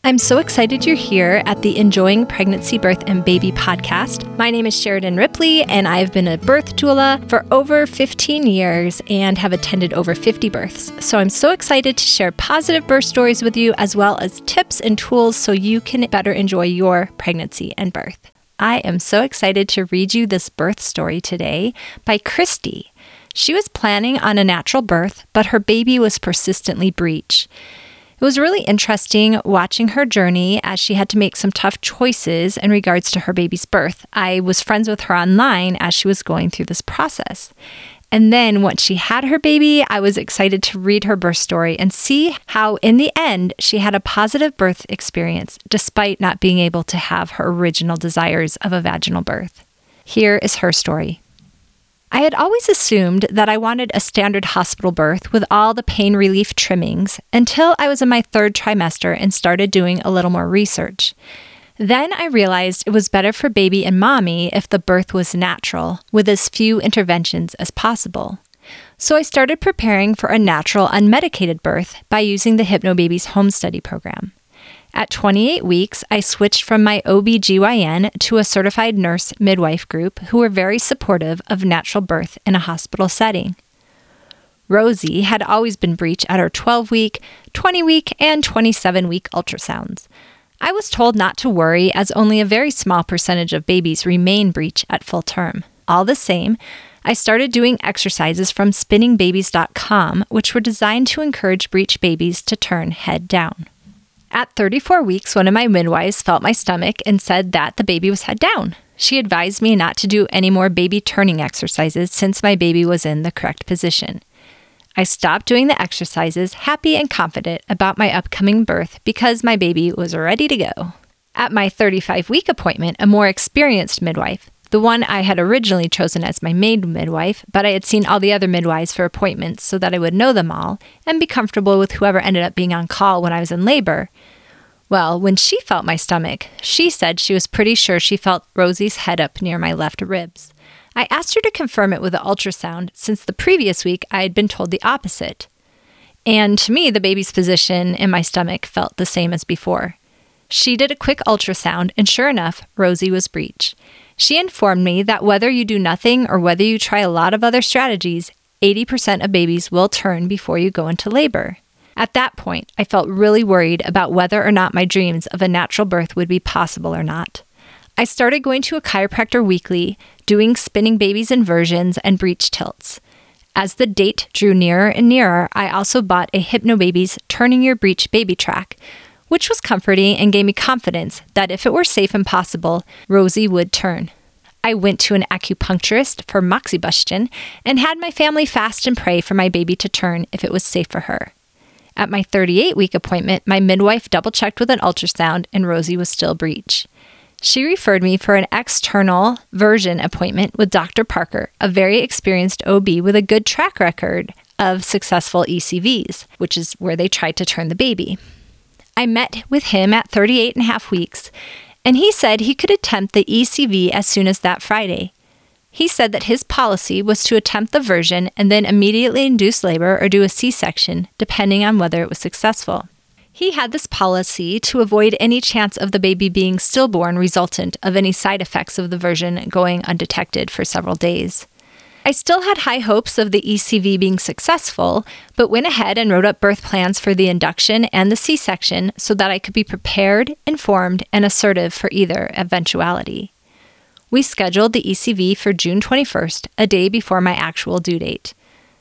I'm so excited you're here at the Enjoying Pregnancy, Birth, and Baby podcast. My name is Sheridan Ripley, and I've been a birth doula for over 15 years and have attended over 50 births. So I'm so excited to share positive birth stories with you, as well as tips and tools so you can better enjoy your pregnancy and birth. I am so excited to read you this birth story today by Christy. She was planning on a natural birth, but her baby was persistently breech. It was really interesting watching her journey as she had to make some tough choices in regards to her baby's birth. I was friends with her online as she was going through this process. And then once she had her baby, I was excited to read her birth story and see how in the end she had a positive birth experience despite not being able to have her original desires of a vaginal birth. Here is her story. I had always assumed that I wanted a standard hospital birth with all the pain relief trimmings until I was in my third trimester and started doing a little more research. Then I realized it was better for baby and mommy if the birth was natural, with as few interventions as possible. So I started preparing for a natural, unmedicated birth by using the Hypnobabies home study program. At 28 weeks, I switched from my OB/GYN to a certified nurse midwife group who were very supportive of natural birth in a hospital setting. Rosie had always been breech at her 12-week, 20-week, and 27-week ultrasounds. I was told not to worry as only a very small percentage of babies remain breech at full term. All the same, I started doing exercises from spinningbabies.com, which were designed to encourage breech babies to turn head down. At 34 weeks, one of my midwives felt my stomach and said that the baby was head down. She advised me not to do any more baby turning exercises since my baby was in the correct position. I stopped doing the exercises, happy and confident about my upcoming birth because my baby was ready to go. At my 35-week appointment, a more experienced midwife, the one I had originally chosen as my main midwife, but I had seen all the other midwives for appointments so that I would know them all and be comfortable with whoever ended up being on call when I was in labor. Well, when she felt my stomach, she said she was pretty sure she felt Rosie's head up near my left ribs. I asked her to confirm it with an ultrasound since the previous week I had been told the opposite. And to me, the baby's position in my stomach felt the same as before. She did a quick ultrasound, and sure enough, Rosie was breech. She informed me that whether you do nothing or whether you try a lot of other strategies, 80% of babies will turn before you go into labor. At that point, I felt really worried about whether or not my dreams of a natural birth would be possible or not. I started going to a chiropractor weekly, doing spinning babies inversions and breech tilts. As the date drew nearer and nearer, I also bought a Hypnobabies Turning Your Breech baby track, which was comforting and gave me confidence that if it were safe and possible, Rosie would turn. I went to an acupuncturist for moxibustion and had my family fast and pray for my baby to turn if it was safe for her. At my 38-week appointment, my midwife double-checked with an ultrasound and Rosie was still breech. She referred me for an external version appointment with Dr. Parker, a very experienced OB with a good track record of successful ECVs, which is where they tried to turn the baby. I met with him at 38 and a half weeks, and he said he could attempt the ECV as soon as that Friday. He said that his policy was to attempt the version and then immediately induce labor or do a C-section, depending on whether it was successful. He had this policy to avoid any chance of the baby being stillborn resultant of any side effects of the version going undetected for several days. I still had high hopes of the ECV being successful, but went ahead and wrote up birth plans for the induction and the C-section so that I could be prepared, informed, and assertive for either eventuality. We scheduled the ECV for June 21st, a day before my actual due date.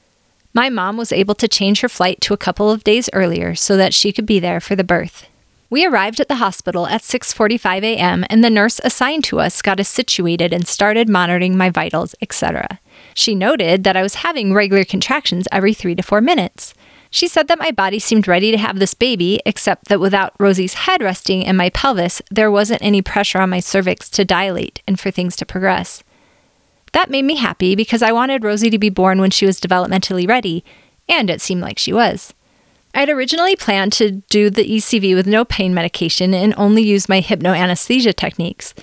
My mom was able to change her flight to a couple of days earlier so that she could be there for the birth. We arrived at the hospital at 6:45 a.m. and the nurse assigned to us got us situated and started monitoring my vitals, etc. She noted that I was having regular contractions every 3 to 4 minutes. She said that my body seemed ready to have this baby, except that without Rosie's head resting in my pelvis, there wasn't any pressure on my cervix to dilate and for things to progress. That made me happy because I wanted Rosie to be born when she was developmentally ready, and it seemed like she was. I had originally planned to do the ECV with no pain medication and only use my hypnoanesthesia techniques.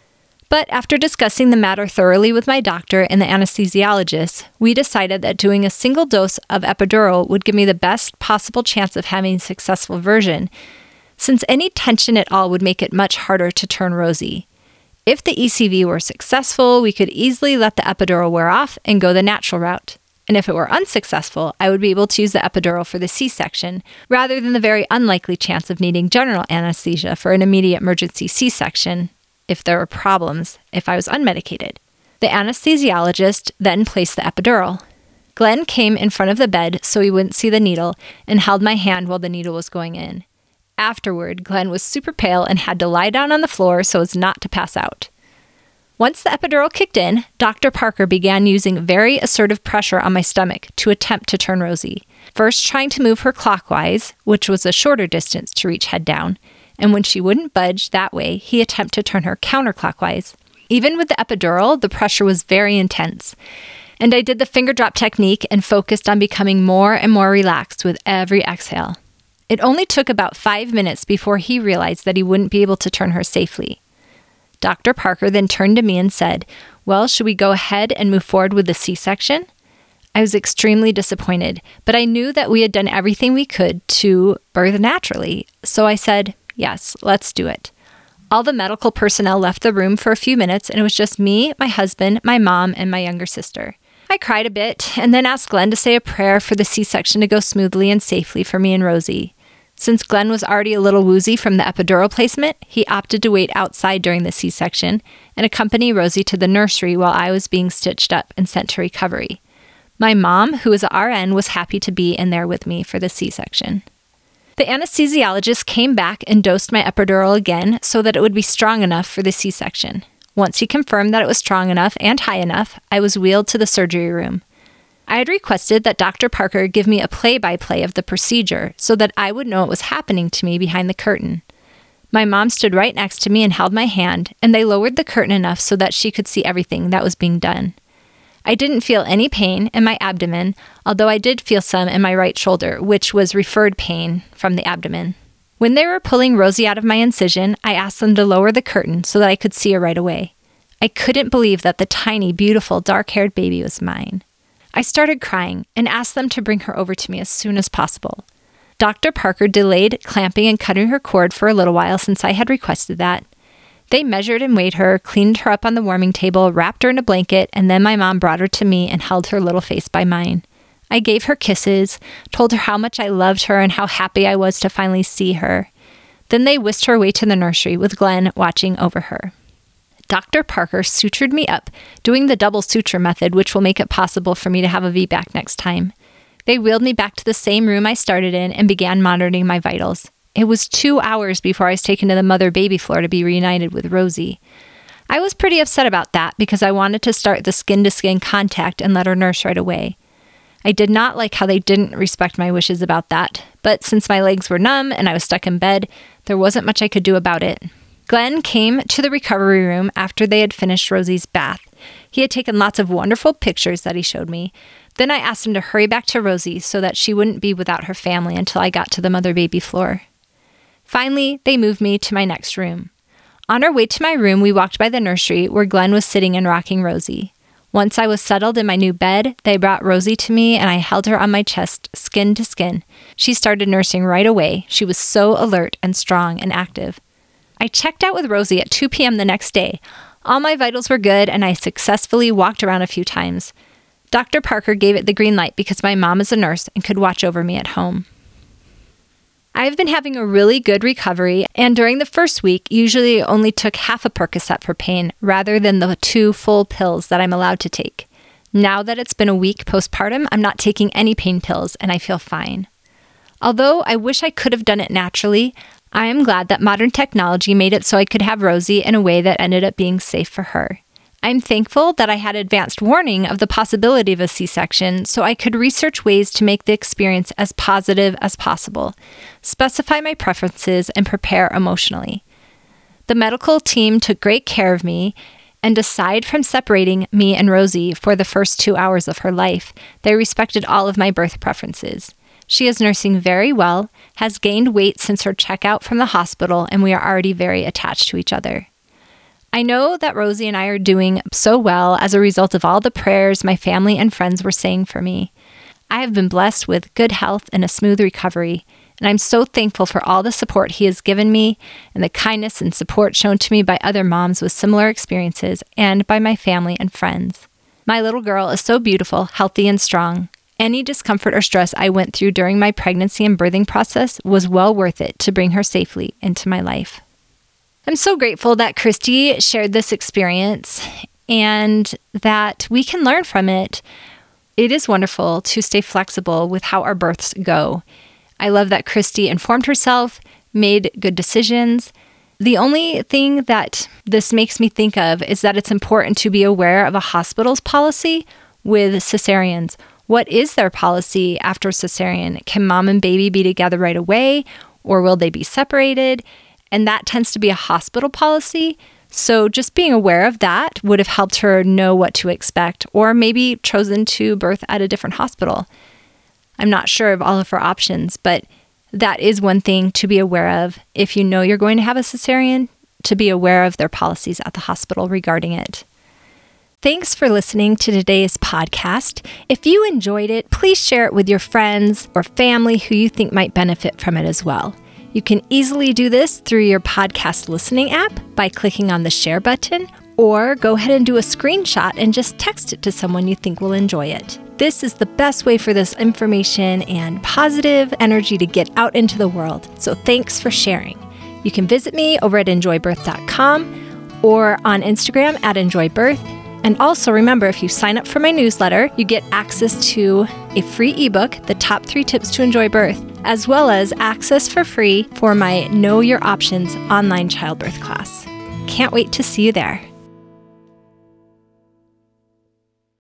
But after discussing the matter thoroughly with my doctor and the anesthesiologist, we decided that doing a single dose of epidural would give me the best possible chance of having a successful version, since any tension at all would make it much harder to turn Rosie. If the ECV were successful, we could easily let the epidural wear off and go the natural route. And if it were unsuccessful, I would be able to use the epidural for the C-section, rather than the very unlikely chance of needing general anesthesia for an immediate emergency C-section if there were problems, if I was unmedicated. The anesthesiologist then placed the epidural. Glenn came in front of the bed so he wouldn't see the needle and held my hand while the needle was going in. Afterward, Glenn was super pale and had to lie down on the floor so as not to pass out. Once the epidural kicked in, Dr. Parker began using very assertive pressure on my stomach to attempt to turn Rosie, first trying to move her clockwise, which was a shorter distance to reach head down, and when she wouldn't budge that way, he attempted to turn her counterclockwise. Even with the epidural, the pressure was very intense, and I did the finger drop technique and focused on becoming more and more relaxed with every exhale. It only took about 5 minutes before he realized that he wouldn't be able to turn her safely. Dr. Parker then turned to me and said, "Well, should we go ahead and move forward with the C-section?" I was extremely disappointed, but I knew that we had done everything we could to birth naturally, so I said, "Yes, let's do it." All the medical personnel left the room for a few minutes, and it was just me, my husband, my mom, and my younger sister. I cried a bit and then asked Glenn to say a prayer for the C-section to go smoothly and safely for me and Rosie. Since Glenn was already a little woozy from the epidural placement, he opted to wait outside during the C-section and accompany Rosie to the nursery while I was being stitched up and sent to recovery. My mom, who is a RN, was happy to be in there with me for the C-section. The anesthesiologist came back and dosed my epidural again so that it would be strong enough for the C-section. Once he confirmed that it was strong enough and high enough, I was wheeled to the surgery room. I had requested that Dr. Parker give me a play-by-play of the procedure so that I would know what was happening to me behind the curtain. My mom stood right next to me and held my hand, and they lowered the curtain enough so that she could see everything that was being done. I didn't feel any pain in my abdomen, although I did feel some in my right shoulder, which was referred pain from the abdomen. When they were pulling Rosie out of my incision, I asked them to lower the curtain so that I could see her right away. I couldn't believe that the tiny, beautiful, dark-haired baby was mine. I started crying and asked them to bring her over to me as soon as possible. Dr. Parker delayed clamping and cutting her cord for a little while since I had requested that. They measured and weighed her, cleaned her up on the warming table, wrapped her in a blanket, and then my mom brought her to me and held her little face by mine. I gave her kisses, told her how much I loved her and how happy I was to finally see her. Then they whisked her away to the nursery with Glenn watching over her. Dr. Parker sutured me up, doing the double suture method, which will make it possible for me to have a VBAC next time. They wheeled me back to the same room I started in and began monitoring my vitals. It was 2 hours before I was taken to the mother-baby floor to be reunited with Rosie. I was pretty upset about that because I wanted to start the skin-to-skin contact and let her nurse right away. I did not like how they didn't respect my wishes about that, but since my legs were numb and I was stuck in bed, there wasn't much I could do about it. Glenn came to the recovery room after they had finished Rosie's bath. He had taken lots of wonderful pictures that he showed me. Then I asked him to hurry back to Rosie so that she wouldn't be without her family until I got to the mother-baby floor. Finally, they moved me to my next room. On our way to my room, we walked by the nursery where Glenn was sitting and rocking Rosie. Once I was settled in my new bed, they brought Rosie to me and I held her on my chest, skin to skin. She started nursing right away. She was so alert and strong and active. I checked out with Rosie at 2 p.m. the next day. All my vitals were good and I successfully walked around a few times. Dr. Parker gave it the green light because my mom is a nurse and could watch over me at home. I have been having a really good recovery, and during the first week, usually it only took half a Percocet for pain, rather than the 2 full pills that I'm allowed to take. Now that it's been a week postpartum, I'm not taking any pain pills, and I feel fine. Although I wish I could have done it naturally, I am glad that modern technology made it so I could have Rosie in a way that ended up being safe for her. I'm thankful that I had advanced warning of the possibility of a C-section so I could research ways to make the experience as positive as possible, specify my preferences, and prepare emotionally. The medical team took great care of me, and aside from separating me and Rosie for the first 2 hours of her life, they respected all of my birth preferences. She is nursing very well, has gained weight since her checkout from the hospital, and we are already very attached to each other. I know that Rosie and I are doing so well as a result of all the prayers my family and friends were saying for me. I have been blessed with good health and a smooth recovery, And I'm so thankful for all the support he has given me and the kindness and support shown to me by other moms with similar experiences and by my family and friends. My little girl is so beautiful, healthy, and strong. Any discomfort or stress I went through during my pregnancy and birthing process was well worth it to bring her safely into my life. I'm so grateful that Christy shared this experience and that we can learn from it. It is wonderful to stay flexible with how our births go. I love that Christy informed herself, made good decisions. The only thing that this makes me think of is that it's important to be aware of a hospital's policy with cesareans. What is their policy after cesarean? Can mom and baby be together right away, or will they be separated? And that tends to be a hospital policy. So just being aware of that would have helped her know what to expect, or maybe chosen to birth at a different hospital. I'm not sure of all of her options, but that is one thing to be aware of if you know you're going to have a cesarean, to be aware of their policies at the hospital regarding it. Thanks for listening to today's podcast. If you enjoyed it, please share it with your friends or family who you think might benefit from it as well. You can easily do this through your podcast listening app by clicking on the share button, or go ahead and do a screenshot and just text it to someone you think will enjoy it. This is the best way for this information and positive energy to get out into the world. So thanks for sharing. You can visit me over at enjoybirth.com or on Instagram at enjoybirth. And also remember, if you sign up for my newsletter, you get access to a free ebook, The Top 3 Tips to Enjoy Birth, as well as access for free for my Know Your Options online childbirth class. Can't wait to see you there.